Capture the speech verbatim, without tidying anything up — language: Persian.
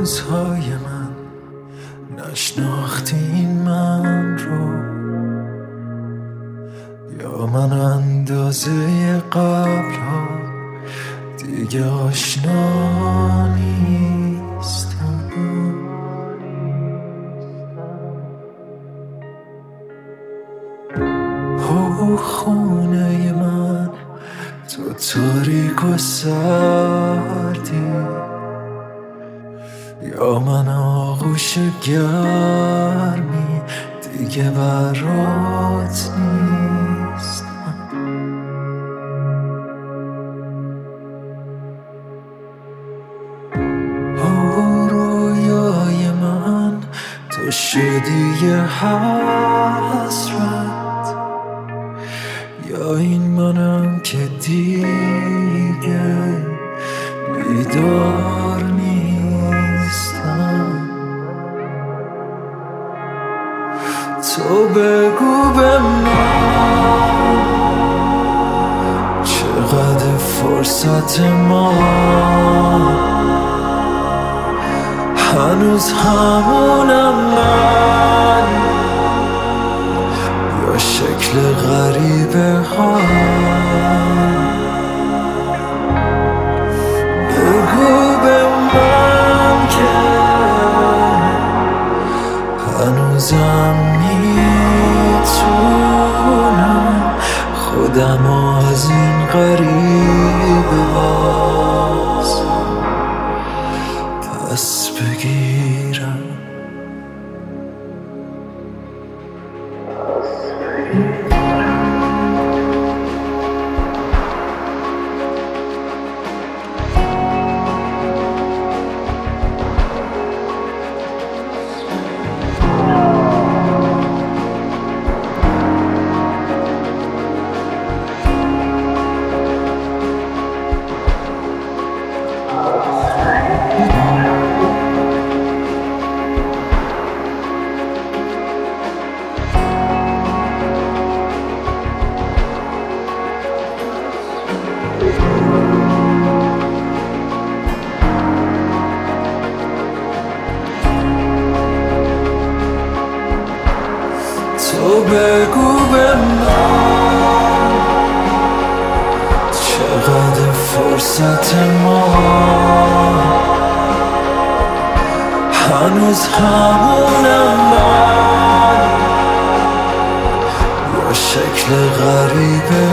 روزهای من نشناختی این من رو، یا من اندازه قبل ها دیگه آشنا نیستم. او خونه من تو تاریک و سردی، یا من آغوش گرمی دیگه برات نیستم. او رویای من تو شدی یه حسرت، یا این منم که دیگه بیدار نیستم. تو بگو به من چقدر فرصت ما هنوز همونم من، یا شکل غریبه ها. بگو به من که هنوزم میتونم خودم از این غریبه باز پس بگیرم. تو بگو به من چقدر فرصت ما هنوز همونم من، یا شکل غریبه